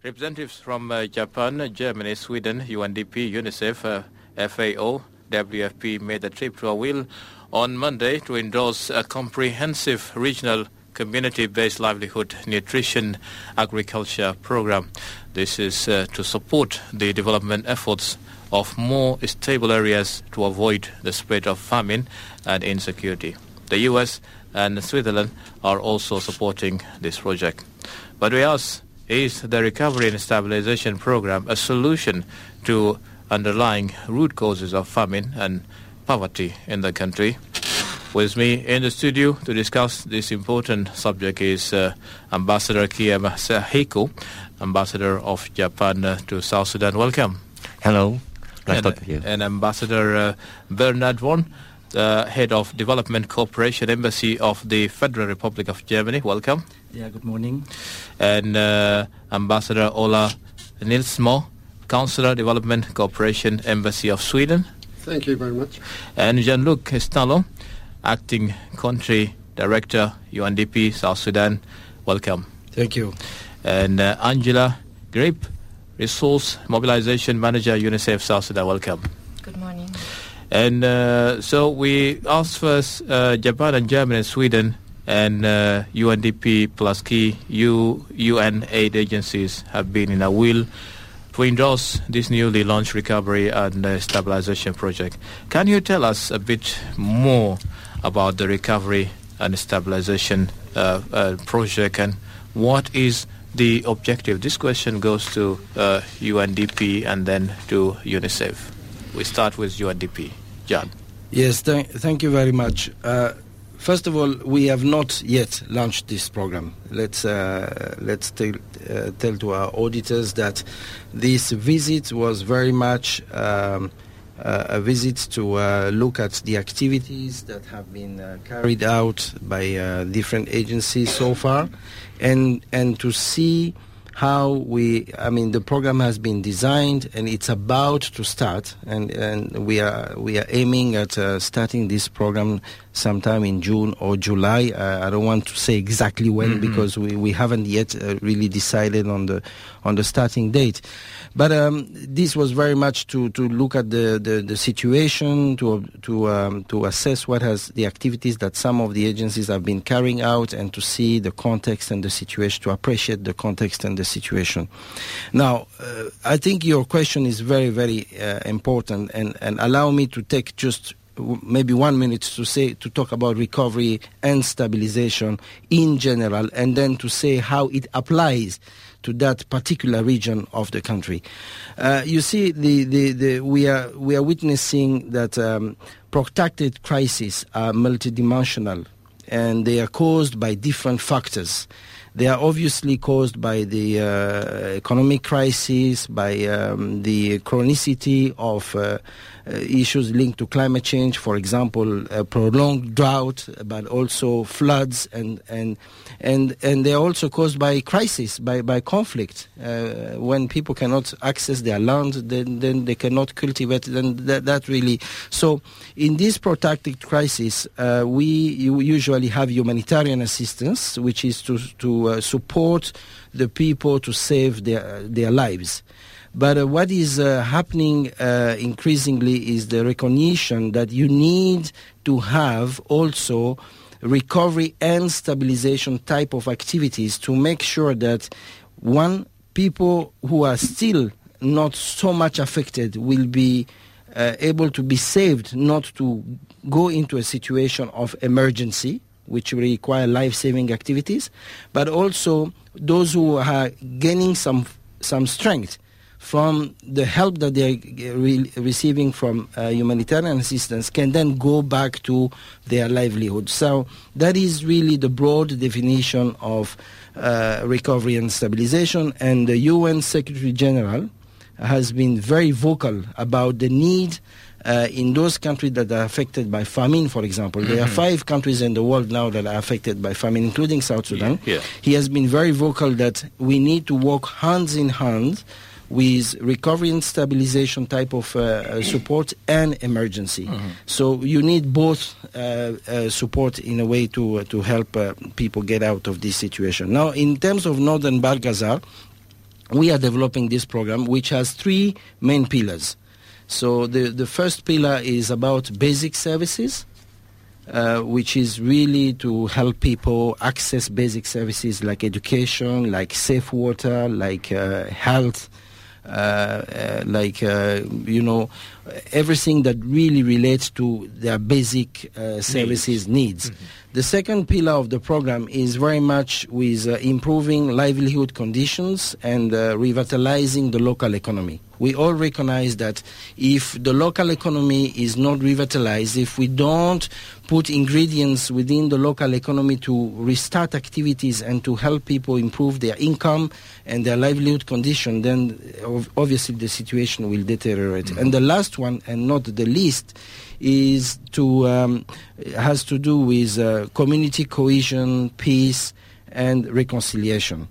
Representatives from Japan, Germany, Sweden, UNDP, UNICEF, FAO, WFP made a trip to Awil on Monday to endorse a comprehensive regional community-based livelihood nutrition agriculture program. This is to support the development efforts of more stable areas to avoid the spread of famine and insecurity. The US and Switzerland are also supporting this project. But we ask, is the Recovery and Stabilization Program a solution to underlying root causes of famine and poverty in the country? With me in the studio to discuss this important subject is Ambassador Kiyama Sahiko, Ambassador of Japan to South Sudan. Welcome. Hello. Nice talking to you. And Ambassador Bernhard Won, Head of Development Cooperation Embassy of the Federal Republic of Germany. Welcome. Yeah, good morning. And Ambassador Ola Nilsmo, Councillor Development Cooperation Embassy of Sweden. Thank you very much. And Jean-Luc Estalo, Acting Country Director, UNDP, South Sudan. Welcome. Thank you. And Angela Grip, Resource Mobilization Manager, UNICEF, South Sudan. Welcome. Good morning. And so we asked first Japan and Germany and Sweden and UNDP plus key UN aid agencies have been in Awil to endorse this newly launched recovery and stabilization project. Can you tell us a bit more about the recovery and stabilization project and what is the objective? This question goes to UNDP and then to UNICEF. We start with UNDP. John. Yes, thank you very much. First of all, we have not yet launched this program. Let's tell to our auditors that this visit was very much a visit to look at the activities that have been carried out by different agencies so far, and to see how the program has been designed and it's about to start, and we are aiming at starting this program sometime in June or July. I don't want to say exactly when because we haven't yet really decided on the starting date. But this was very much to look at the situation, to assess what has the activities that some of the agencies have been carrying out, and to see the context and the situation, to appreciate the context and the situation. Now, I think your question is very, very important, and allow me to take just maybe 1 minute to talk about recovery and stabilization in general, and then to say how it applies to that particular region of the country. You see, we are witnessing that protracted crises are multidimensional, and they are caused by different factors. They are obviously caused by the economic crisis, by the chronicity of issues linked to climate change, for example, prolonged drought, but also floods, and they are also caused by crisis, by conflict. When people cannot access their land, then they cannot cultivate. Then that really. So, in this protracted crisis, we usually have humanitarian assistance, which is to support the people to save their lives. But what is happening increasingly is the recognition that you need to have also recovery and stabilization type of activities to make sure that, one, people who are still not so much affected will be able to be saved, not to go into a situation of emergency, which require life-saving activities, but also those who are gaining some strength from the help that they are receiving from humanitarian assistance can then go back to their livelihood. So that is really the broad definition of recovery and stabilization, and the UN Secretary General has been very vocal about the need in those countries that are affected by famine, for example. There are 5 countries in the world now that are affected by famine, including South Sudan. Yeah. He has been very vocal that we need to work hands in hand with recovery and stabilization type of support and emergency. So you need both support in a way to help people get out of this situation. Now, in terms of Northern Bahr Ghazal, we are developing this program, which has 3 main pillars. So the first pillar is about basic services, which is really to help people access basic services like education, like safe water, like health, everything that really relates to their basic services needs. Mm-hmm. The second pillar of the program is very much with improving livelihood conditions and revitalizing the local economy. We all recognize that if the local economy is not revitalized, if we don't put ingredients within the local economy to restart activities and to help people improve their income and their livelihood condition, then obviously the situation will deteriorate. Mm-hmm. And the last one, and not the least, is has to do with community cohesion, peace, and reconciliation.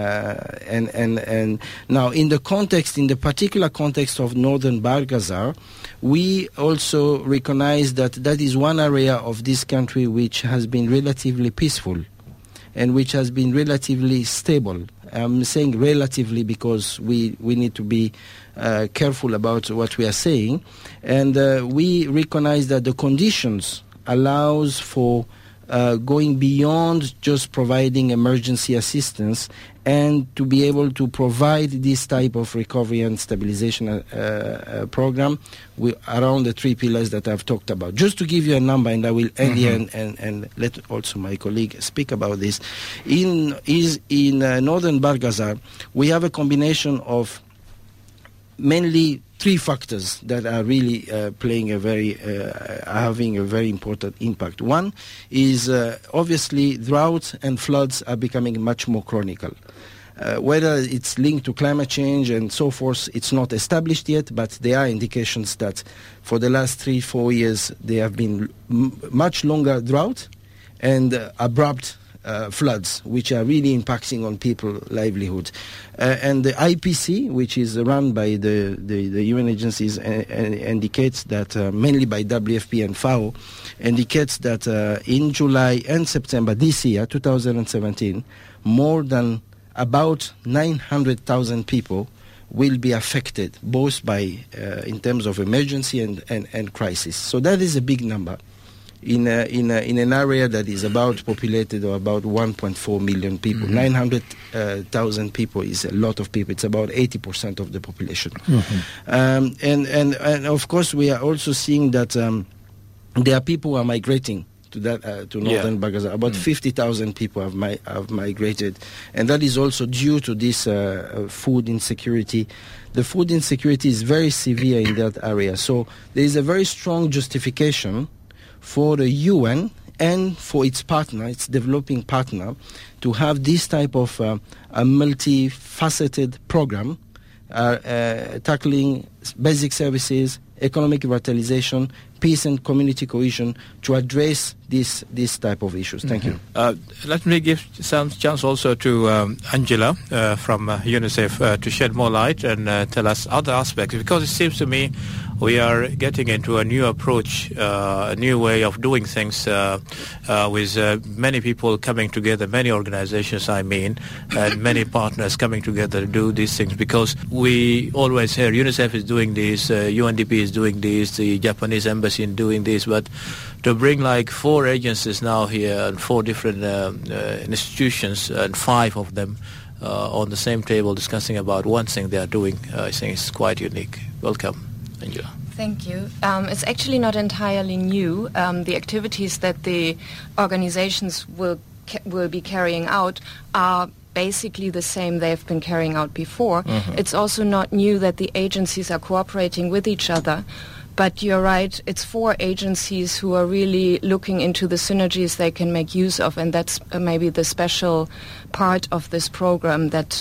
And now in the particular context of Northern Bahr-Ghazal, we also recognize that is one area of this country which has been relatively peaceful and which has been relatively stable. I'm saying relatively because we need to be careful about what we are saying. And we recognize that the conditions allows for going beyond just providing emergency assistance and to be able to provide this type of recovery and stabilization program around the 3 pillars that I've talked about. Just to give you a number, and I will end here and let also my colleague speak about this. In Northern Bahr-Ghazal, we have a combination of mainly 3 factors that are really playing having a very important impact. One is obviously drought and floods are becoming much more chronic. Whether it's linked to climate change and so forth, it's not established yet, but there are indications that for the last 3-4 years there have been much longer drought and abrupt floods, which are really impacting on people's livelihood. And the IPC, which is run by the UN agencies, indicates that, mainly by WFP and FAO, indicates that in July and September this year, 2017, more than about 900,000 people will be affected, both by in terms of emergency and crisis. So that is a big number in an area that is about populated or about 1.4 million people. 900,000 people is a lot of people. It's about 80% of the population. And of course we are also seeing that there are people who are migrating to Northern Bahr-Ghazal. About 50,000 people have migrated, and that is also due to this food insecurity. The food insecurity is very severe in that area. So there is a very strong justification for the UN and for its partner, its developing partner, to have this type of a multifaceted program tackling basic services, economic revitalization, peace and community cohesion to address this type of issues. Thank you. Let me give some chance also to Angela from UNICEF to shed more light and tell us other aspects, because it seems to me we are getting into a new approach, a new way of doing things with many people coming together, many organizations and many partners coming together to do these things, because we always hear UNICEF is doing this, UNDP is doing this, the Japanese embassy is doing this, but to bring like 4 agencies now here and 4 different institutions and 5 of them on the same table discussing about one thing they are doing, I think it's quite unique. Welcome, Angela. Thank you. It's actually not entirely new. The activities that the organizations will be carrying out are basically the same they've been carrying out before. It's also not new that the agencies are cooperating with each other. But you're right, it's 4 agencies who are really looking into the synergies they can make use of, and that's maybe the special part of this program, that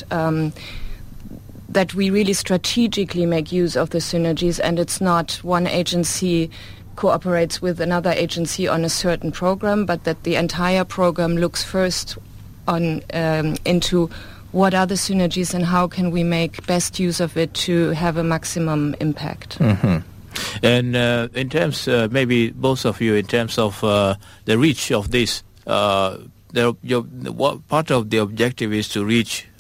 that we really strategically make use of the synergies, and it's not one agency cooperates with another agency on a certain program, but that the entire program looks first on into what are the synergies and how can we make best use of it to have a maximum impact. And in terms, maybe both of you, in terms of the reach of this, part of the objective is to reach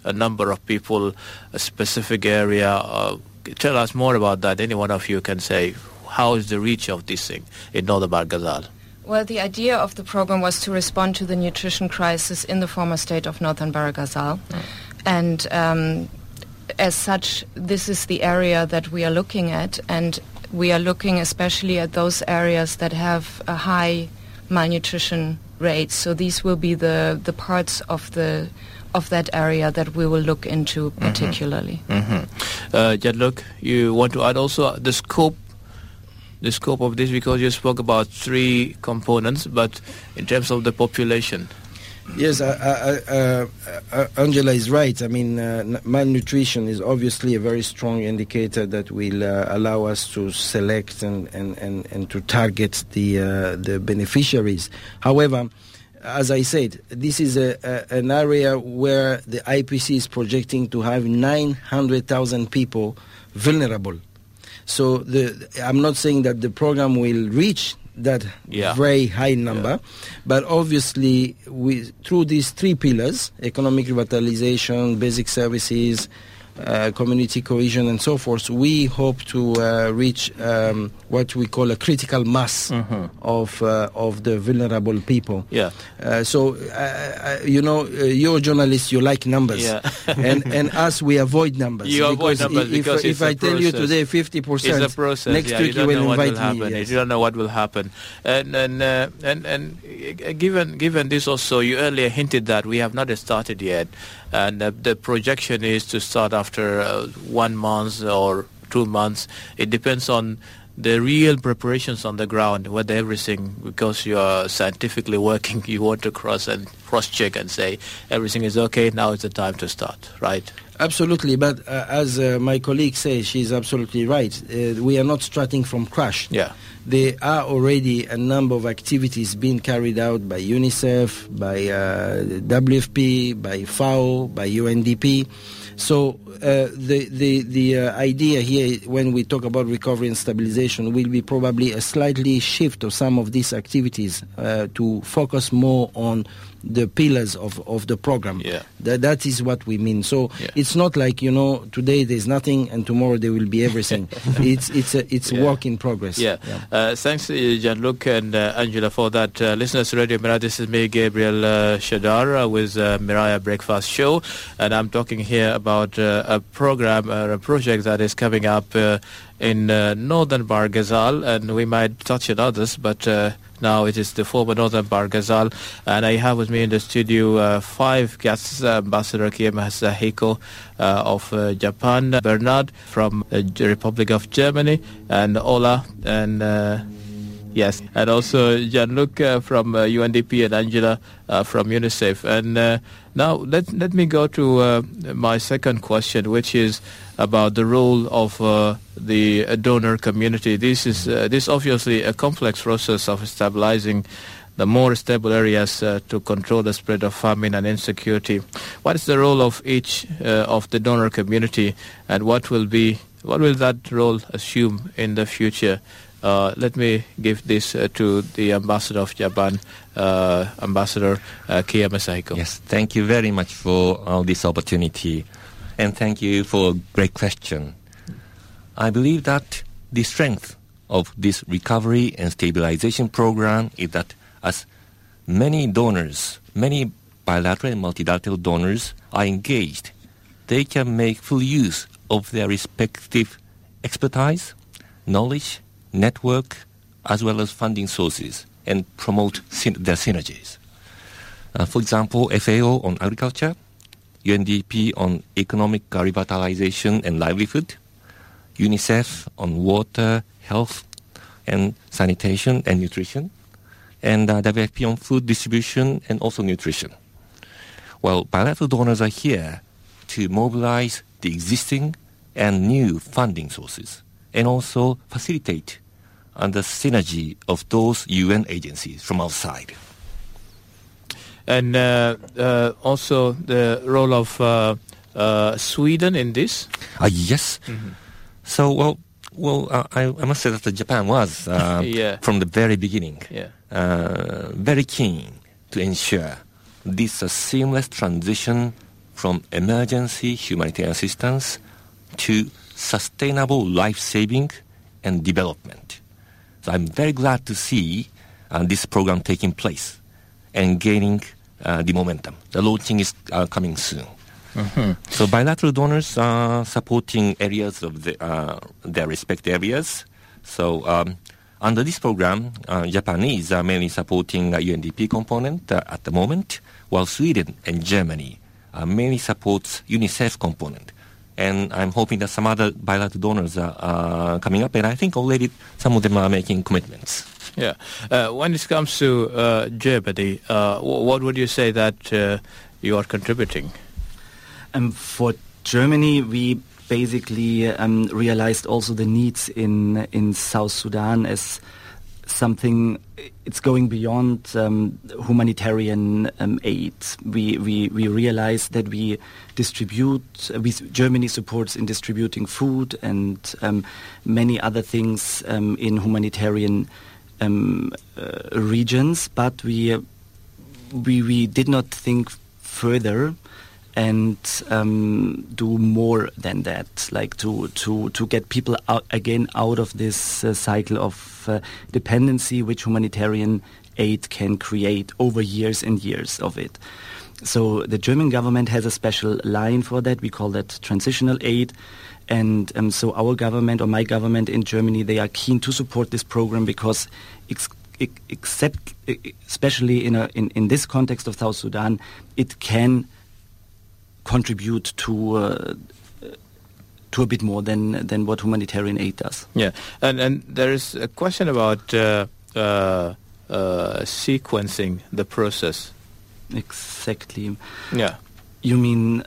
a number of people, a specific area. Tell us more about that. Any one of you can say, how is the reach of this thing in Northern Barghazal? Well, the idea of the program was to respond to the nutrition crisis in the former state of Northern Barghazal. And as such, this is the area that we are looking at, and we are looking especially at those areas that have a high malnutrition rate. So these will be the parts of that area that we will look into particularly. Gianluca, you want to add also the scope of this, because you spoke about 3 components, but in terms of the population. Yes, Angela is right. I mean, malnutrition is obviously a very strong indicator that will allow us to select and to target the beneficiaries. However, as I said, this is an area where the IPC is projecting to have 900,000 people vulnerable. So I'm not saying that the program will reach that very high number, but obviously through these 3 pillars, economic revitalization, basic services, community cohesion and so forth, we hope to reach what we call a critical mass of the vulnerable people. So you're journalists, you like numbers, and us, we avoid numbers. You avoid numbers because if I tell you today 50%, it's a process. Next week you will invite me. Yes. You don't know what will happen. And given this also, you earlier hinted that we have not started yet, and the projection is to start after 1 month or 2 months. It depends on the real preparations on the ground, whether everything, because you are scientifically working, you want to cross-check and say everything is okay, now is the time to start, right? Absolutely, but as my colleague says, she's absolutely right. We are not starting from crash. There are already a number of activities being carried out by UNICEF, by WFP, by FAO, by UNDP. So the idea here, when we talk about recovery and stabilization, will be probably a slightly shift of some of these activities to focus more on the pillars of the program. That is what we mean. So it's not like, today there's nothing and tomorrow there will be everything. It's work in progress. Thanks, Gianluca and Angela, for that. Listeners, Radio Miraya, this is me, Gabriel Shadar, with Miraya Breakfast Show, and I'm talking here about a program, a project that is coming up in Northern Barghazal, and we might touch on others, but now it is the former Northern Barghazal, and I have with me in the studio 5 guests: Ambassador Kiyomasa Heiko of Japan, Bernard from the Republic of Germany, and Ola, and and also Gianluca from UNDP, and Angela from UNICEF. And now let me go to my second question, which is about the role of the donor community. This is obviously a complex process of stabilizing the more stable areas to control the spread of famine and insecurity. What is the role of each of the donor community, and what will that role assume in the future? Let me give this to the Ambassador of Japan, Ambassador Kiyomasa Heiko. Yes, thank you very much for this opportunity, and thank you for a great question. I believe that the strength of this recovery and stabilization program is that as many donors, many bilateral and multilateral donors are engaged, they can make full use of their respective expertise, knowledge, network, as well as funding sources, and promote their synergies. For example, FAO on agriculture, UNDP on economic revitalization and livelihood, UNICEF on water, health, and sanitation and nutrition, and WFP on food distribution and also nutrition. Well, bilateral donors are here to mobilize the existing and new funding sources, and also facilitate the synergy of those UN agencies from outside. And also the role of Sweden in this? Yes. Mm-hmm. So, I must say that Japan was, from the very beginning, very keen to ensure this seamless transition from emergency humanitarian assistance to sustainable life-saving and development. So I'm very glad to see this program taking place and gaining the momentum. The launching is coming soon. Mm-hmm. So bilateral donors are supporting areas of their respective areas. So under this program, Japan is mainly supporting a UNDP component at the moment, while Sweden and Germany mainly supports UNICEF component. And I'm hoping that some other bilateral donors are coming up, and I think already some of them are making commitments. Yeah. When it comes to Germany, what would you say that you are contributing? For Germany, we basically realized also the needs in South Sudan as something. It's going beyond humanitarian aid. We realized that Germany supports in distributing food and many other things in humanitarian regions, but we did not think further and do more than that, like to get people out of this cycle of dependency which humanitarian aid can create over years and years of it. So the German government has a special line for that. We call that transitional aid. And so our government, or my government in Germany, they are keen to support this program because especially in this context of South Sudan, it can contribute to a bit more than what humanitarian aid does. Yeah, and there is a question about sequencing the process. Exactly. Yeah. You mean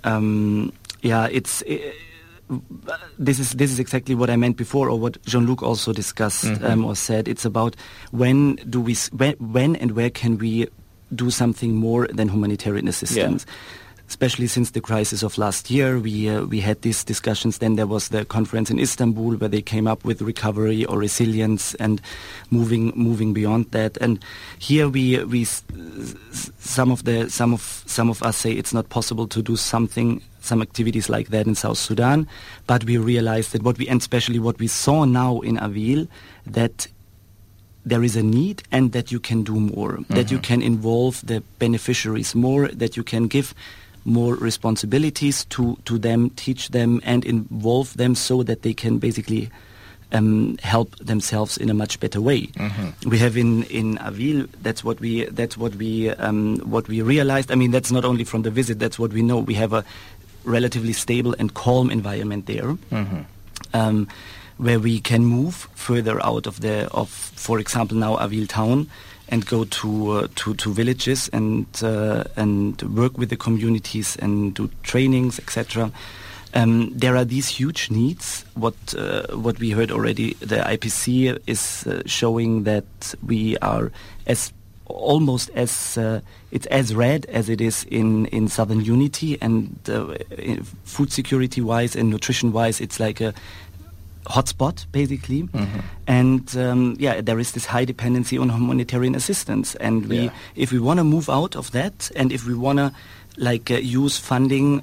this is exactly what I meant before, or what Jean-Luc also discussed or said. It's about when and where can we do something more than humanitarian assistance. Yeah. Especially since the crisis of last year, we had these discussions. Then there was the conference in Istanbul where they came up with recovery or resilience and moving beyond that. And here some of us say it's not possible to do some activities like that in South Sudan. But we realized that especially what we saw now in Avil, that there is a need and that you can do more, that you can involve the beneficiaries more, that you can give more responsibilities to them, teach them and involve them so that they can basically help themselves in a much better way. Mm-hmm. We have in Avil, that's what we realized. I mean, that's not only from the visit, that's what we know. We have a relatively stable and calm environment there. Mm-hmm. Where we can move further out of for example, now Avil town, and go to villages and work with the communities and do trainings, etc. There are these huge needs. What we heard already, the IPC is showing that we are almost as it's as red as it is in Southern Unity, and food security wise and nutrition wise, it's like a hotspot basically. Mm-hmm. And there is this high dependency on humanitarian assistance, and if we want to move out of that, and if we want to use funding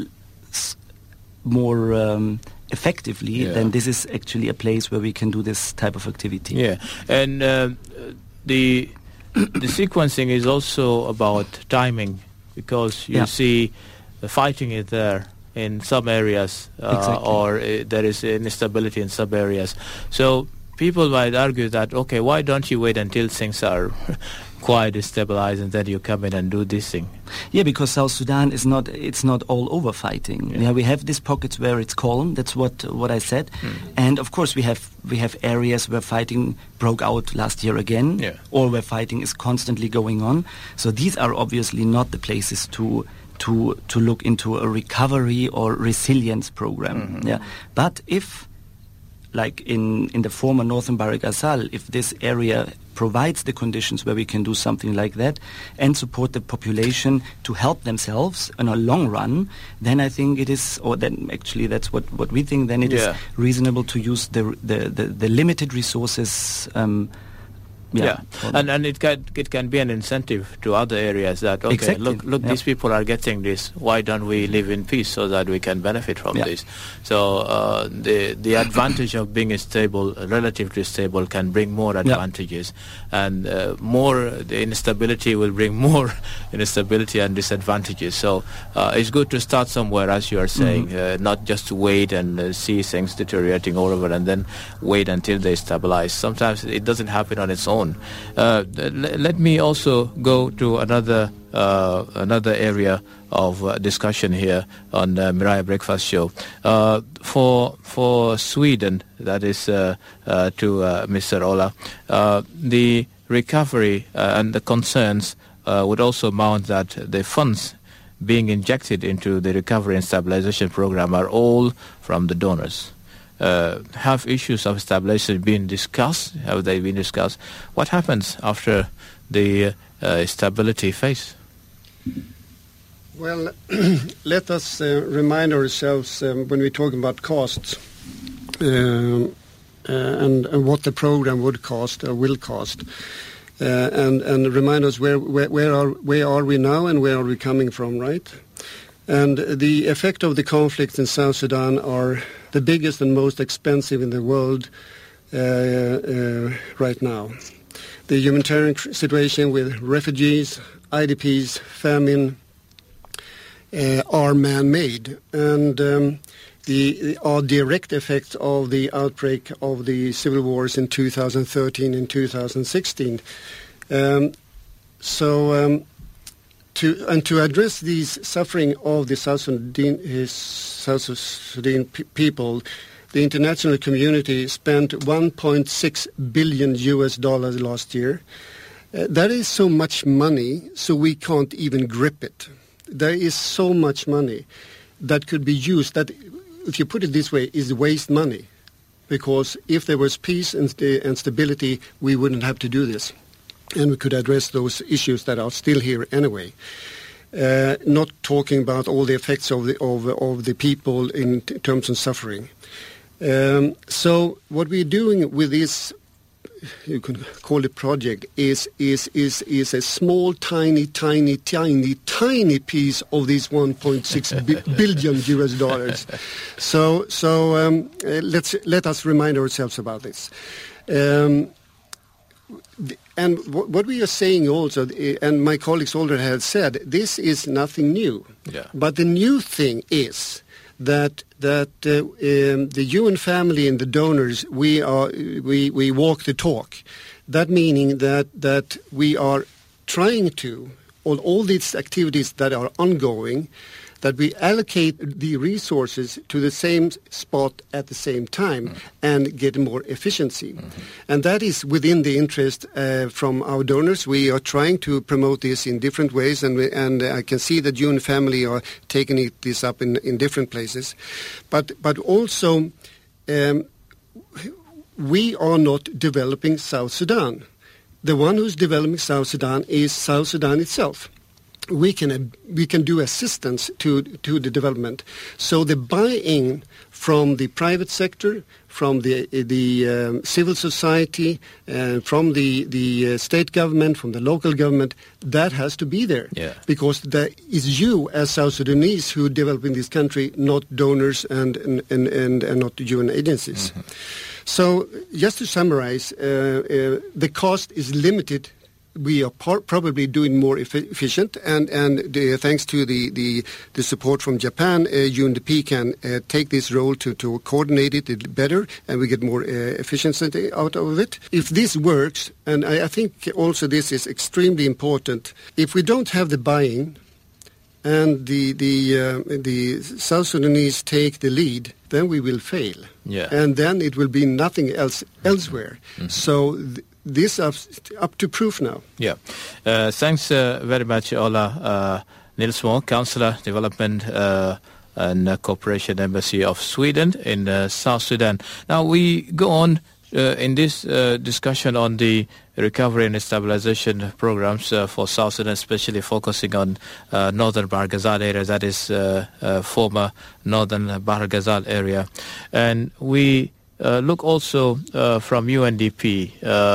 more effectively, then this is actually a place where we can do this type of activity. Yeah, and the sequencing is also about timing, because you see the fighting is there in some areas, exactly. or there is instability in some areas. So people might argue that, okay, why don't you wait until things are quite stabilized and then you come in and do this thing? Yeah, because South Sudan it's not all over fighting. Yeah, we have these pockets where it's calm. That's what I said. And of course we have areas where fighting broke out last year again, or where fighting is constantly going on. So these are obviously not the places to look into a recovery or resilience program. Mm-hmm. Yeah, but if, like in the former northern Bahr el Ghazal, if this area provides the conditions where we can do something like that and support the population to help themselves in a long run, then I think it is, or then actually that's what we think, then it is reasonable to use the limited resources Yeah. And it can be an incentive to other areas that, okay, exactly. look, these people are getting this. Why don't we live in peace so that we can benefit from this? So the advantage of being stable, relatively stable, can bring more advantages, and the instability will bring more instability and disadvantages. So it's good to start somewhere, as you are saying, not just to wait and see things deteriorating all over and then wait until they stabilize. Sometimes it doesn't happen on its own. Let me also go to another area of discussion here on Mirai Breakfast Show. For Sweden, that is to Mr. Ola, the recovery and the concerns would also mount that the funds being injected into the recovery and stabilization program are all from the donors. Have issues of stabilization been discussed? Have they been discussed? What happens after the stability phase? Well, let us remind ourselves when we're talking about costs and what the program would cost or will cost, and remind us where are we now and where are we coming from, right? And the effect of the conflicts in South Sudan are the biggest and most expensive in the world right now. The humanitarian situation with refugees, IDPs, famine are man-made, and are direct effects of the outbreak of the civil wars in 2013 and 2016. To address these suffering of the South Sudan people, the international community spent $1.6 billion last year. That is so much money, so we can't even grip it. There is so much money that could be used that, if you put it this way, is waste money. Because if there was peace and stability, we wouldn't have to do this. And we could address those issues that are still here anyway. Not talking about all the effects of the people in terms of suffering. So what we're doing with this, you can call it project, is a small, tiny piece of this $1.6 billion. So let us remind ourselves about this. And what we are saying also, and my colleagues already have said, this is nothing new. Yeah. But the new thing is that the UN family and the donors, we walk the talk. That meaning that we are trying to, on all these activities that are ongoing, that we allocate the resources to the same spot at the same time and get more efficiency. And that is within the interest from our donors. We are trying to promote this in different ways, and I can see that UN family are taking this up in different places. But also, we are not developing South Sudan. The one who's developing South Sudan is South Sudan itself. We can do assistance to the development. So the buy-in from the private sector, from the civil society, from the state government, from the local government, that has to be there. Yeah. Because that is you as South Sudanese who develop in this country, not donors and not UN agencies. So just to summarize, the cost is limited. We are probably doing more efficient, and thanks to the support from Japan, UNDP can take this role to coordinate it better, and we get more efficiency out of it. If this works, and I think also this is extremely important, if we don't have the buy-in and the South Sudanese take the lead, then we will fail. Yeah. And then it will be nothing else elsewhere. So this is up to proof now. Yeah. Thanks very much, Ola Nilsmo, Councillor, Development and Cooperation Embassy of Sweden in South Sudan. Now we go on in this discussion on the recovery and stabilization programs for South Sudan, especially focusing on northern Bahr Ghazal area, that is former northern Bahr Ghazal area. And we look also from UNDP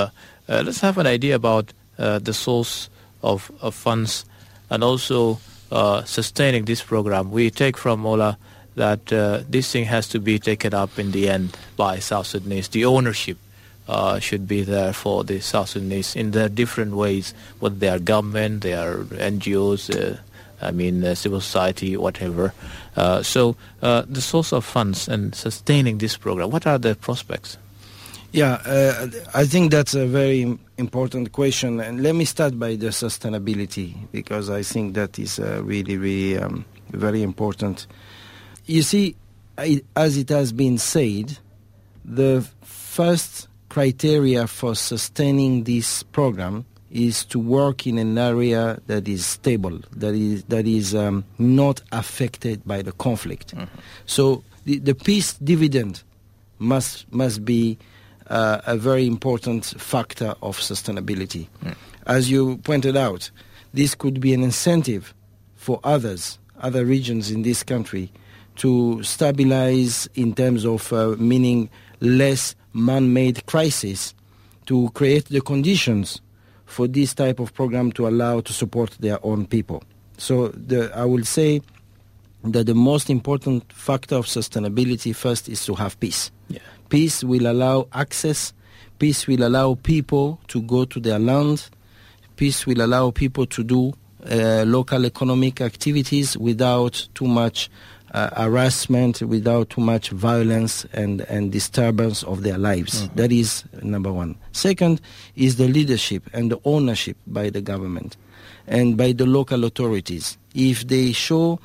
let's have an idea about the source of funds and also sustaining this program. We take from Ola that this thing has to be taken up in the end by South Sudanese. The ownership should be there for the South Sudanese in their different ways, whether they are government, they are NGOs, civil society, whatever. So the source of funds and sustaining this program, what are the prospects? Yeah, I think that's a very important question. And let me start by the sustainability, because I think that is really very important. You see, as it has been said, the first criteria for sustaining this program is to work in an area that is stable, that is not affected by the conflict. Mm-hmm. So the peace dividend must be a very important factor of sustainability. Mm. As you pointed out, this could be an incentive for other regions in this country to stabilize in terms of meaning less man-made crisis, to create the conditions for this type of program to allow to support their own people. So I will say that the most important factor of sustainability first is to have peace. Yeah. Peace will allow access. Peace will allow people to go to their land. Peace will allow people to do local economic activities without too much harassment, without too much violence and disturbance of their lives. Mm-hmm. That is number one. Second is the leadership and the ownership by the government and by the local authorities. If they show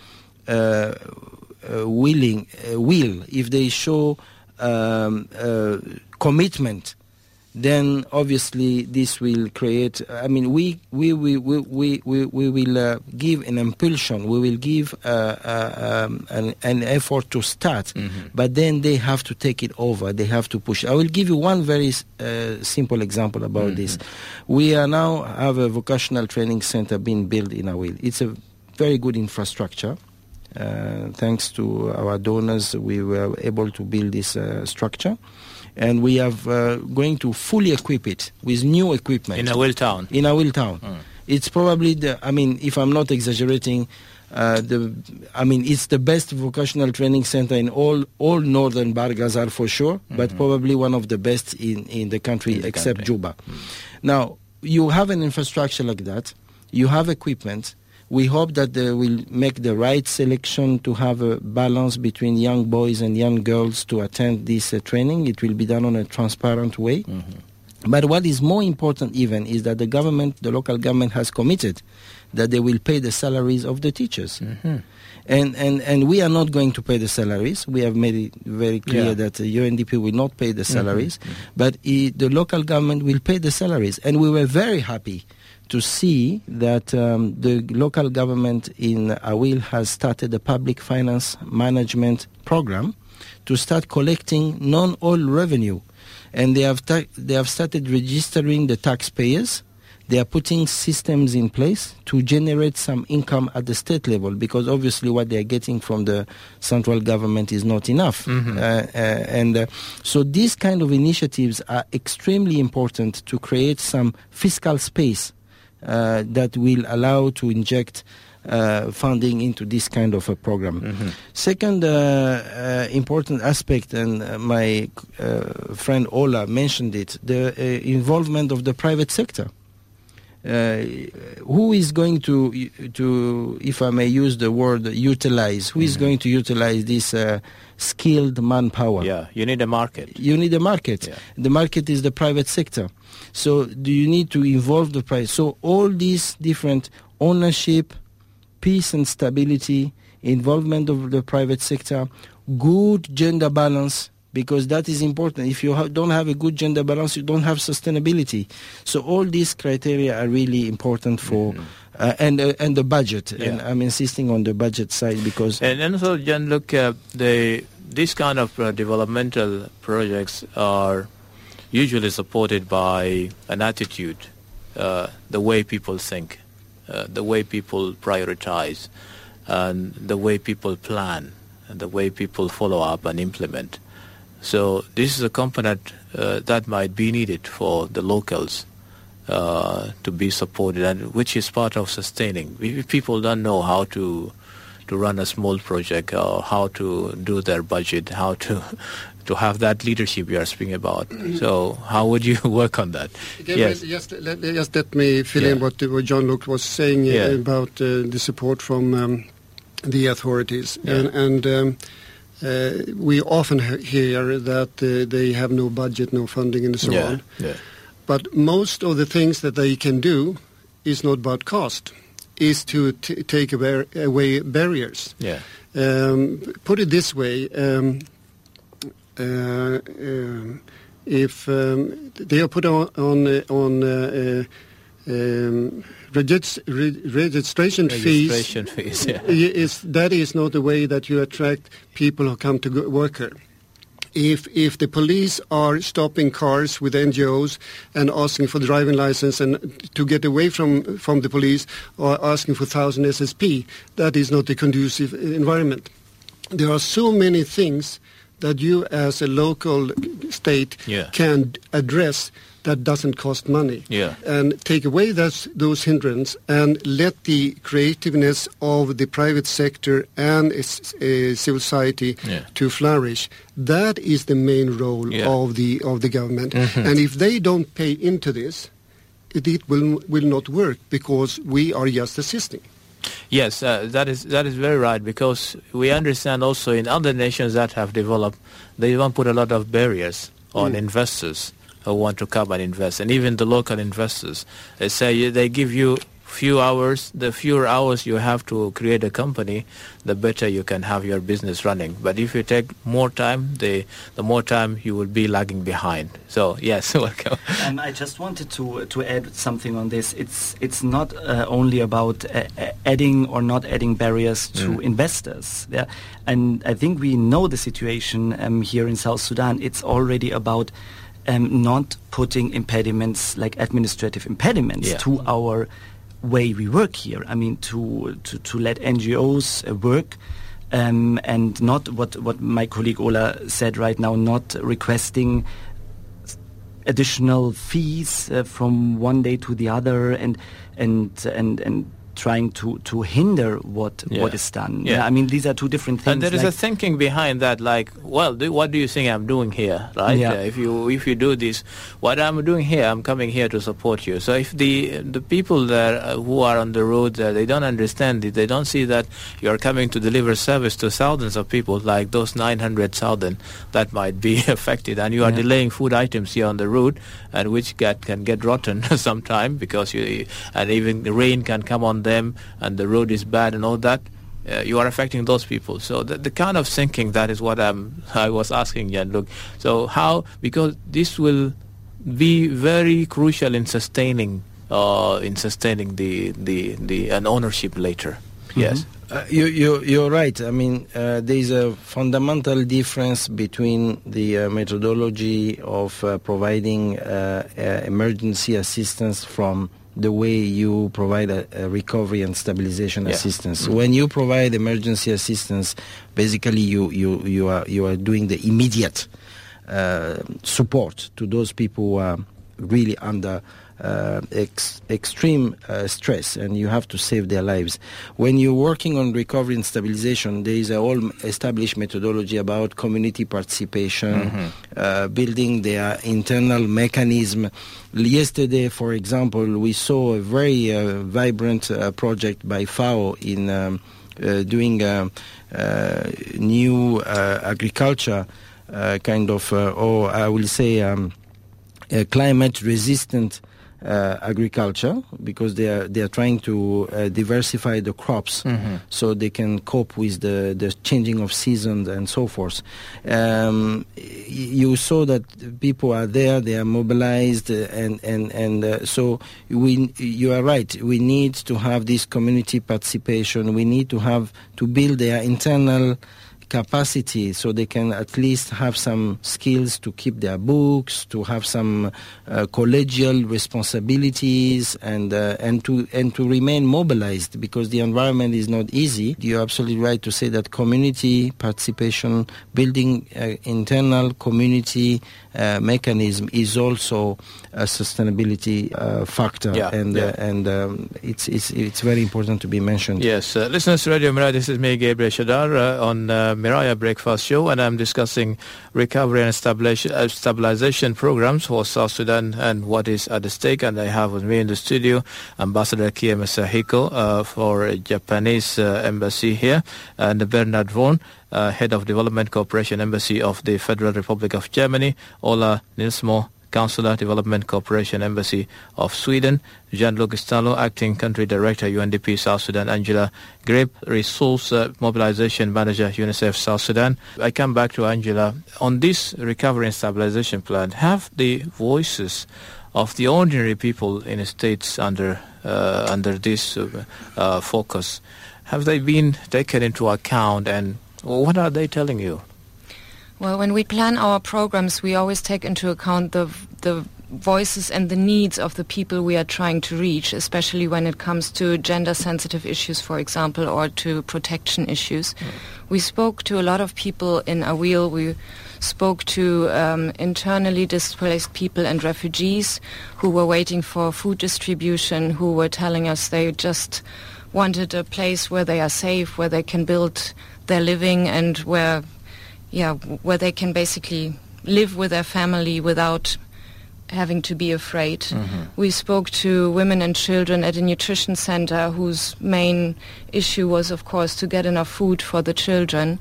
if they show commitment, then obviously this will create. We will give an impulsion. We will give an effort to start, mm-hmm. but then they have to take it over. They have to push. I will give you one very simple example about mm-hmm. this. We are now have a vocational training center being built in Awil. It's a very good infrastructure. Thanks to our donors, we were able to build this structure. And we are going to fully equip it with new equipment. In Awil town? In Awil town. Mm. It's probably, if I'm not exaggerating, it's the best vocational training center in all northern Bargazar for sure, mm-hmm. but probably one of the best in the country except Juba. Mm. Now, you have an infrastructure like that, you have equipment. We hope that they will make the right selection to have a balance between young boys and young girls to attend this training. It will be done on a transparent way. Mm-hmm. But what is more important even is that the local government has committed that they will pay the salaries of the teachers. Mm-hmm. And we are not going to pay the salaries. We have made it very clear that UNDP will not pay the salaries, mm-hmm. but the local government will pay the salaries. And we were very happy to see that the local government in Awil has started a public finance management program to start collecting non-oil revenue. And they have started registering the taxpayers. They are putting systems in place to generate some income at the state level, because obviously what they are getting from the central government is not enough. Mm-hmm. So these kind of initiatives are extremely important to create some fiscal space that will allow to inject funding into this kind of a program. Mm-hmm. Second important aspect, and my friend Ola mentioned it, the involvement of the private sector. Who is going to, if I may use the word, utilize? Who is going to utilize this skilled manpower? Yeah, you need a market. You need a market. Yeah. The market is the private sector. So do you need to involve the private? So all these different ownership, peace and stability, involvement of the private sector, good gender balance, because that is important. If you don't have a good gender balance, you don't have sustainability. So all these criteria are really important for, and the budget. Yeah. And I'm insisting on the budget side because... And also, John, look, these kind of developmental projects are usually supported by an attitude, the way people think, the way people prioritize, and the way people plan, and the way people follow up and implement. So this is a component that might be needed for the locals to be supported, and which is part of sustaining. If people don't know how to run a small project, or how to do their budget, how to have that leadership you are speaking about. So how would you work on that? Again, Yes. Just let me fill in what Jean-Luc was saying about the support from the authorities. And we often hear that they have no budget, no funding, and so on. Yeah. But most of the things that they can do is not about cost, is to take away barriers. Yeah. Put it this way, if they are put on registration fees, that is not the way that you attract people who come to work here. If the police are stopping cars with NGOs and asking for the driving license and to get away from the police, or asking for 1,000 SSP, that is not a conducive environment. There are so many things that you as a local state can address that doesn't cost money. And take away those hindrances and let the creativeness of the private sector and civil society to flourish. That is the main role of the government. And if they don't pay into this, it will not work, because we are just assisting. Yes, that is very right, because we understand also in other nations that have developed, they don't put a lot of barriers on investors who want to come and invest, and even the local investors. They say they give you few hours. The fewer hours you have to create a company, the better you can have your business running. But if you take more time, the more time you will be lagging behind. So yes, welcome. I just wanted to add something on this. It's not only about adding or not adding barriers to investors. Yeah, and I think we know the situation here in South Sudan. It's already about not putting impediments, like administrative impediments, to our way we work here. I mean, to let NGOs work, and not what my colleague Ola said right now, not requesting additional fees from one day to the other, and trying to hinder what is done. I mean, these are two different things. And there is a thinking behind that, like, well, what do you think I'm doing here, right? If you do this, what I'm doing here, I'm coming here to support you. So if the people there who are on the road, they don't understand it, they don't see that you are coming to deliver service to thousands of people, like those 900,000 that might be affected, and you are delaying food items here on the road, and which can get rotten sometime, because and even the rain can come on them, and the road is bad and all that. You are affecting those people. So the kind of thinking, that is what I was asking Jean-Luc. So how, because this will be very crucial in sustaining the an ownership later. Yes. You're right. I mean, there's a fundamental difference between the methodology of providing emergency assistance from the way you provide a recovery and stabilization assistance. When you provide emergency assistance, basically you are doing the immediate support to those people who are really under extreme stress, and you have to save their lives. When you're working on recovery and stabilization, there is a whole established methodology about community participation, building their internal mechanism. Yesterday, for example, we saw a very vibrant project by FAO in doing new agriculture, kind of, or I will say climate-resistant agriculture, because they are trying to diversify the crops so they can cope with the changing of seasons and so forth. You saw that people are there, they are mobilized, and so you are right. We need to have this community participation. We need to build their internal capacity, so they can at least have some skills to keep their books, to have some collegial responsibilities, and to remain mobilized, because the environment is not easy. You're absolutely right to say that community participation, building internal community mechanism is also a sustainability factor, and it's very important to be mentioned. Yes, listeners to Radio Miraya, this is me, Gabriel Shadar, on Miraya Breakfast Show, and I'm discussing recovery and stabilization programs for South Sudan and what is at stake. And I have with me in the studio Ambassador Kie Masahiko for Japanese Embassy here, and Bernard Vaughan, Head of Development Cooperation Embassy of the Federal Republic of Germany, Ola Nilsmo, Councillor, Development Cooperation Embassy of Sweden, Jean-Luc Stalo, Acting Country Director, UNDP South Sudan, Angela Greb, Resource Mobilization Manager, UNICEF South Sudan. I come back to Angela. On this recovery and stabilization plan, have the voices of the ordinary people in the states under this focus, have they been taken into account, and what are they telling you? Well, when we plan our programs, we always take into account the voices and the needs of the people we are trying to reach, especially when it comes to gender-sensitive issues, for example, or to protection issues. We spoke to a lot of people in Awil. We spoke to internally displaced people and refugees who were waiting for food distribution, who were telling us they just wanted a place where they are safe, where they can build their living, and where they can basically live with their family without having to be afraid. Mm-hmm. We spoke to women and children at a nutrition center whose main issue was, of course, to get enough food for the children.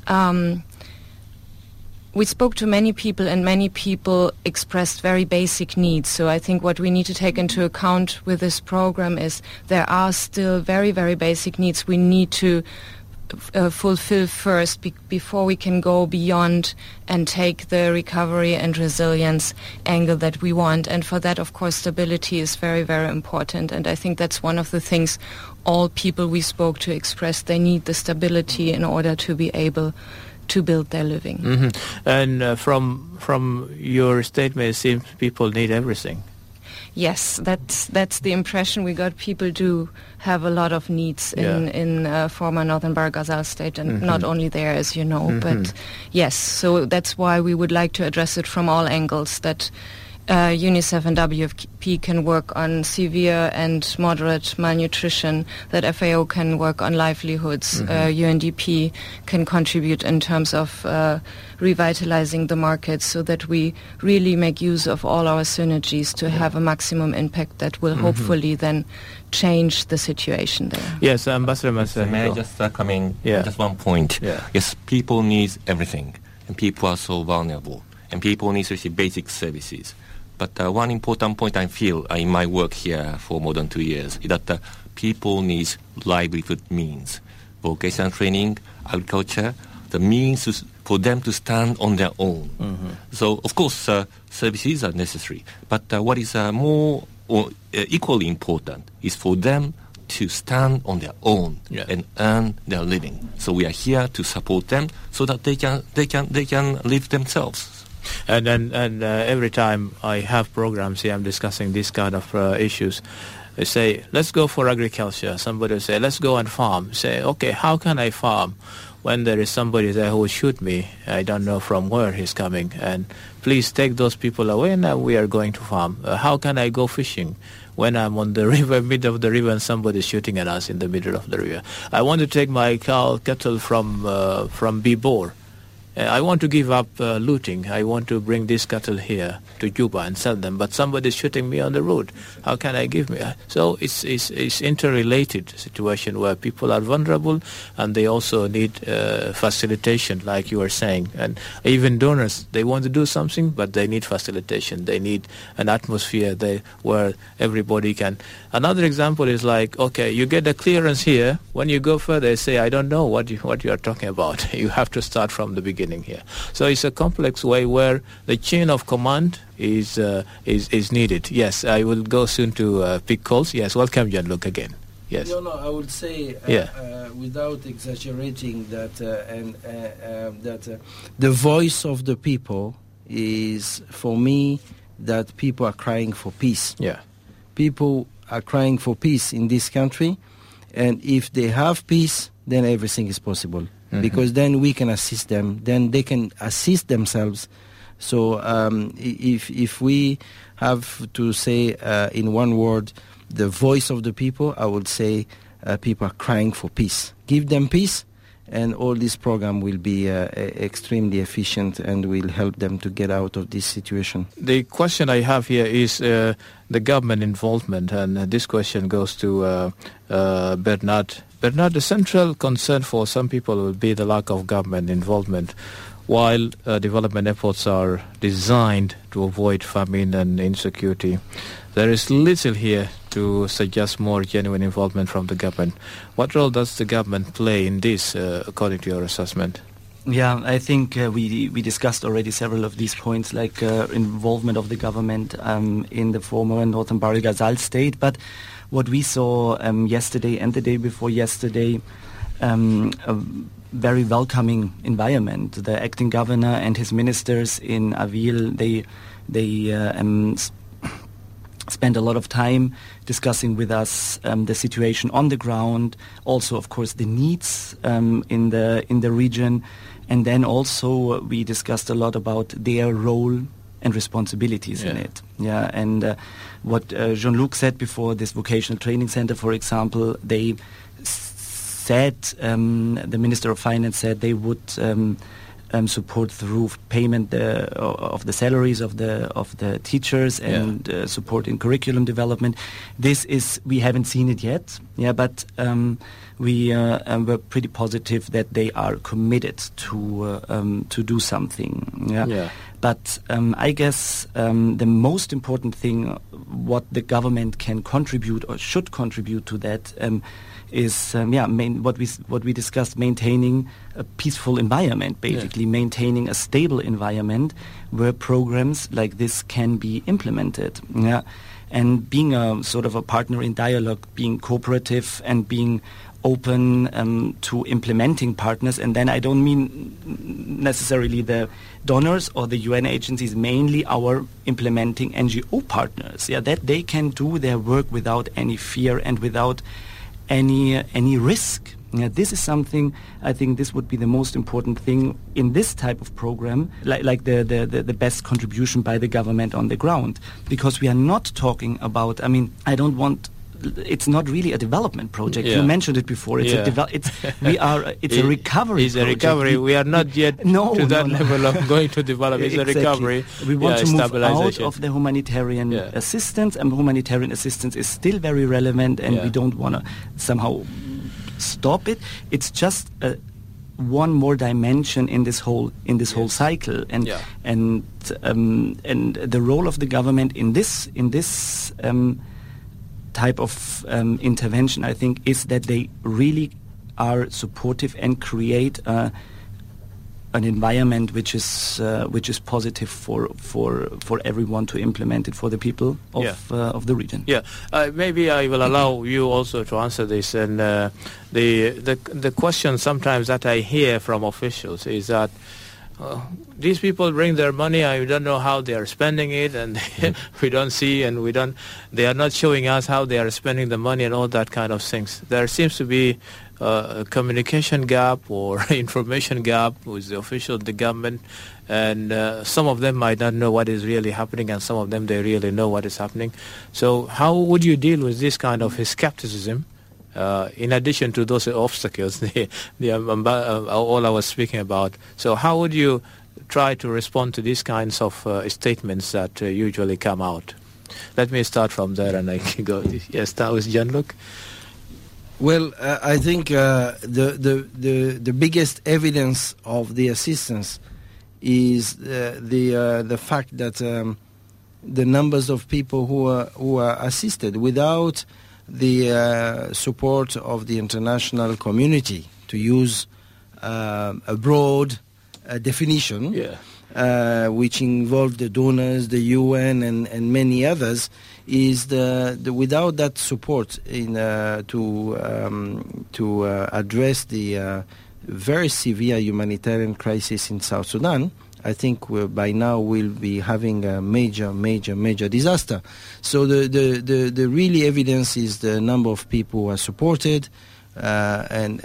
We spoke to many people, and many people expressed very basic needs. So I think what we need to take into account with this program is there are still very, very basic needs we need to fulfill first before we can go beyond and take the recovery and resilience angle that we want. And for that, of course, stability is very, very important. And I think that's one of the things all people we spoke to expressed. They need the stability in order to be able to build their living. Mm-hmm. And from your statement, it seems people need everything. Yes, that's the impression we got. People do have a lot of needs in former Northern Bahr Ghazal state, and not only there, as you know. But yes, so that's why we would like to address it from all angles, that UNICEF and WFP can work on severe and moderate malnutrition, that FAO can work on livelihoods, UNDP can contribute in terms of revitalizing the markets, so that we really make use of all our synergies to have a maximum impact that will hopefully then change the situation there. Yes, Ambassador Masahiko. May I just come in? Just one point. Yes, people need everything, and people are so vulnerable, and people need to receive basic services. But one important point I feel in my work here for more than 2 years is that people need livelihood means, vocational training, agriculture, the means for them to stand on their own. So, of course, services are necessary. But what is more or equally important is for them to stand on their own and earn their living. So we are here to support them so that they can live themselves. And every time I have programs here, I'm discussing these kind of issues. They say, let's go for agriculture. Somebody will say, let's go and farm. Say, okay, how can I farm when there is somebody there who will shoot me? I don't know from where he's coming. And please take those people away, and we are going to farm. How can I go fishing when I'm on the river, middle of the river, and somebody's shooting at us in the middle of the river? I want to take my cattle from Bibor. I want to give up looting. I want to bring this cattle here to Juba and sell them, but somebody's shooting me on the road. How can I give me? So it's interrelated situation where people are vulnerable, and they also need facilitation, like you were saying. And even donors, they want to do something, but they need facilitation. They need an atmosphere where everybody can. Another example is like, okay, you get a clearance here. When you go further, they say, I don't know what you are talking about. You have to start from the beginning here. So it's a complex way where the chain of command is needed. Yes, I will go soon to pick calls. Yes, welcome, Jean-Luc, again. Yes. No, I would say, without exaggerating, that the voice of the people is, for me, that people are crying for peace. Yeah. People are crying for peace in this country, and if they have peace, then everything is possible. Mm-hmm. Because then we can assist them, then they can assist themselves. So if we have to say in one word, the voice of the people, I would say people are crying for peace. Give them peace, and all this program will be extremely efficient and will help them to get out of this situation. The question I have here is the government involvement, and this question goes to Bernard. Bernard, the central concern for some people will be the lack of government involvement. While development efforts are designed to avoid famine and insecurity, there is little here to suggest more genuine involvement from the government. What role does the government play in this, according to your assessment? Yeah, I think we discussed already several of these points, like involvement of the government in the former Northern Bahr el Ghazal state. But what we saw yesterday and the day before yesterday, a very welcoming environment. The acting governor and his ministers in Avil, they spent a lot of time discussing with us the situation on the ground, also of course the needs in the region, and then also we discussed a lot about their role and responsibilities in it. Yeah, and what Jean-Luc said before, this vocational training center, for example, they said, the Minister of Finance said they would support through payment of the salaries of the teachers and support in curriculum development. This is, we haven't seen it yet, but we were pretty positive that they are committed to do something. Yeah. But I guess the most important thing, what the government can contribute or should contribute to that, is what we discussed, maintaining a peaceful environment, basically maintaining a stable environment where programs like this can be implemented. Yeah, and being a sort of a partner in dialogue, being cooperative and being open to implementing partners. And then I don't mean necessarily the donors or the UN agencies, mainly our implementing NGO partners. Yeah, that they can do their work without any fear and without any risk. Yeah, this is something, I think this would be the most important thing in this type of program, like the best contribution by the government on the ground. Because we are not talking about, it's not really a development project. You mentioned it before. It's a recovery. It's a recovery. We are not yet to that level of going to develop. It's exactly. A recovery. We want to move out of the humanitarian assistance, and humanitarian assistance is still very relevant, and we don't want to somehow stop it. It's just one more dimension in this whole cycle, and the role of the government in this type of intervention, I think, is that they really are supportive and create an environment which is positive for everyone to implement it, for the people of the region. Yeah, maybe I will allow you also to answer this. And the question sometimes that I hear from officials is that these people bring their money, I don't know how they are spending it, and we don't see, and they are not showing us how they are spending the money and all that kind of things. There seems to be a communication gap or information gap with the officials, the government, and some of them might not know what is really happening, and some of them, they really know what is happening. So how would you deal with this kind of skepticism? In addition to those obstacles, all I was speaking about. So how would you try to respond to these kinds of statements that usually come out? Let me start from there, and I can go. Yes, that was Jean-Luc. Well, I think the biggest evidence of the assistance is the fact that the numbers of people who are assisted. Without the support of the international community, to use a broad definition, which involve the donors, the UN, and many others, is the without that support to address the very severe humanitarian crisis in South Sudan, I think by now we'll be having a major disaster. So the really evidence is the number of people who are supported, and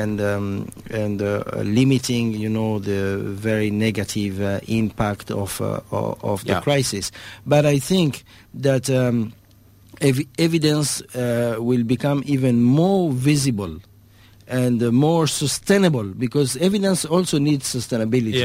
limiting, the very negative impact of the crisis. But I think that evidence will become even more visible and more sustainable, because evidence also needs sustainability.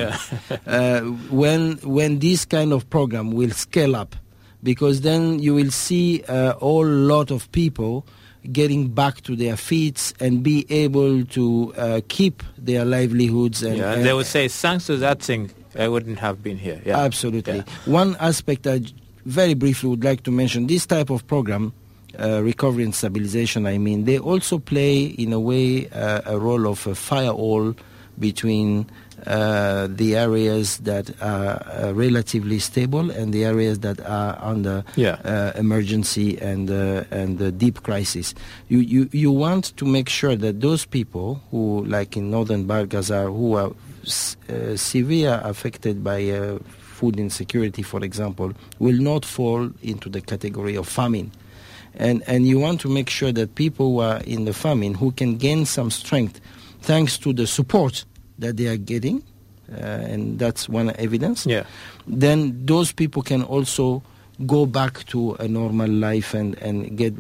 When this kind of program will scale up, because then you will see a whole lot of people getting back to their feet and be able to keep their livelihoods. And they would say, thanks to that thing, I wouldn't have been here. Yeah. Absolutely. Yeah. One aspect I very briefly would like to mention, this type of program, recovery and stabilization, they also play in a way a role of a firewall between the areas that are relatively stable and the areas that are under emergency and deep crisis. You want to make sure that those people who, like in northern Bahr Ghazal, who are severe affected by food insecurity, for example, will not fall into the category of famine. And you want to make sure that people who are in the famine, who can gain some strength thanks to the support that they are getting, and that's one evidence, then those people can also go back to a normal life and get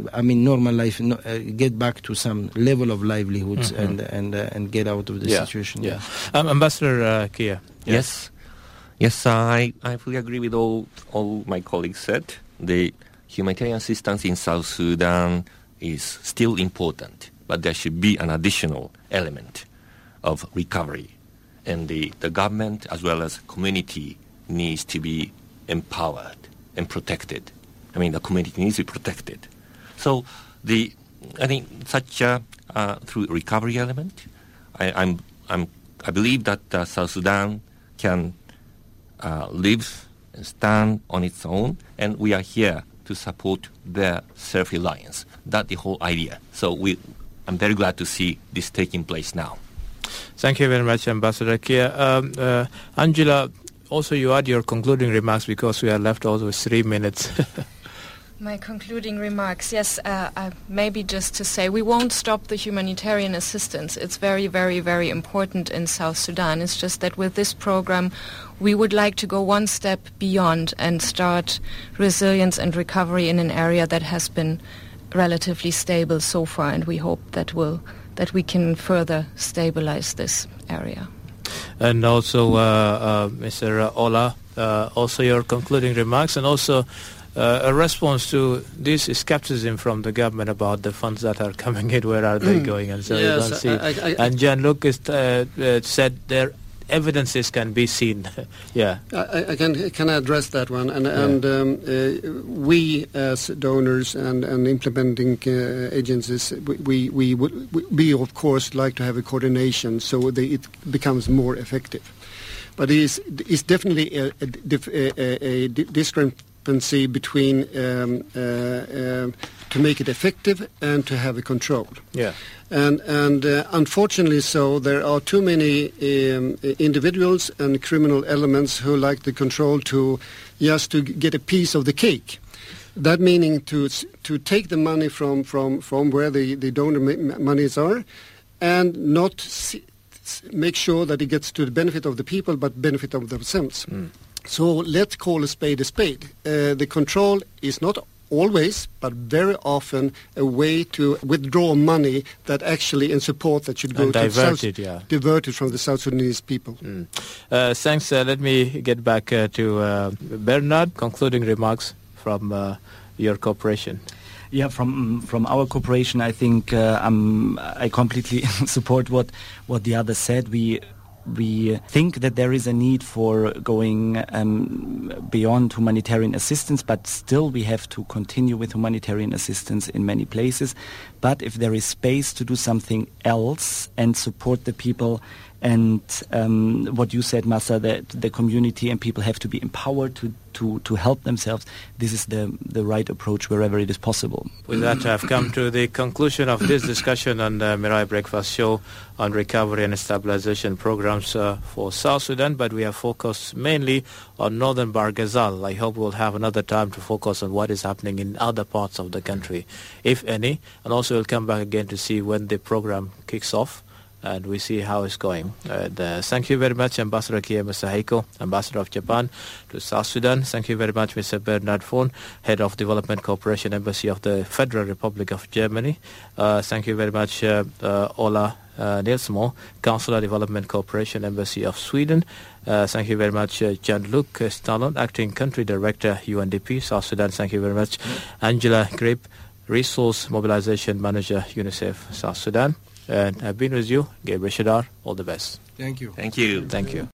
back to some level of livelihoods and get out of the situation. Ambassador Kia. Yes, I fully agree with all my colleagues said. The humanitarian assistance in South Sudan is still important, but there should be an additional element of recovery. And the government as well as community needs to be empowered and protected. The community needs to be protected. So I think such through recovery element, I believe that South Sudan can live and stand on its own, and we are here to support their self-reliance. That's the whole idea. So I'm very glad to see this taking place now. Thank you very much, Ambassador Kia. Angela, also you add your concluding remarks because we are left also with 3 minutes. My concluding remarks, yes, maybe just to say we won't stop the humanitarian assistance. It's very, very, very important in South Sudan. It's just that with this program we would like to go one step beyond and start resilience and recovery in an area that has been relatively stable so far, and we hope that we can further stabilize this area. And also, Mr. Ola, also your concluding remarks, and also a response to this skepticism from the government about the funds that are coming in, where are they going, and so you don't see. And Jean-Luc said their evidences can be seen. I can address that one, and we as donors and implementing agencies, we of course like to have a coordination so it becomes more effective. But it's definitely a discrepancy between to make it effective and to have a control. And unfortunately so, there are too many individuals and criminal elements who like the control to get a piece of the cake. That meaning to take the money from where the donor monies are, and not make sure that it gets to the benefit of the people, but benefit of themselves. So let's call a spade a spade. The control is not always, but very often, a way to withdraw money that actually in support that should go diverted from the South Sudanese people. Thanks. Let me get back to Bernard. Concluding remarks from your corporation. Yeah, from our corporation, I think I completely support what the others said. We think that there is a need for going beyond humanitarian assistance, but still we have to continue with humanitarian assistance in many places. But if there is space to do something else and support the people And what you said, Masa, that the community and people have to be empowered to help themselves. This is the right approach wherever it is possible. With that, I've come to the conclusion of this discussion on the Mirai Breakfast Show on recovery and stabilization programs for South Sudan, but we have focused mainly on northern Bahr Ghazal. I hope we'll have another time to focus on what is happening in other parts of the country, if any, and also we'll come back again to see when the program kicks off, and we see how it's going. Thank you very much, Ambassador Kie Masahiko, Ambassador of Japan to South Sudan. Thank you very much, Mr. Bernhard Fohn, Head of Development Cooperation Embassy of the Federal Republic of Germany. Thank you very much, Ola Nilsmo, Consular Development Cooperation Embassy of Sweden. Thank you very much, Jean-Luc Stallon, Acting Country Director, UNDP, South Sudan. Thank you very much, Angela Grip, Resource Mobilization Manager, UNICEF, South Sudan. And I've been with you, Gabriel Shadar. All the best. Thank you. Thank you. Thank you.